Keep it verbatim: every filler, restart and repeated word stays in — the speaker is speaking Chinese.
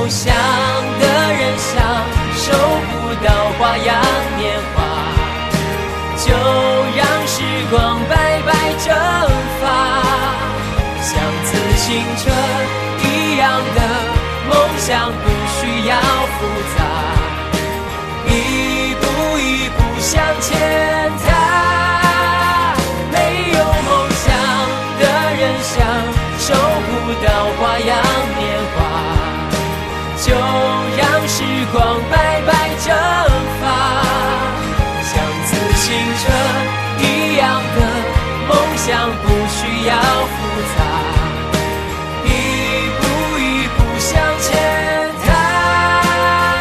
梦想的人想收不到花样年华，就让时光白白蒸发，像自行车一样的梦想不需要复杂，一步一步向前踏。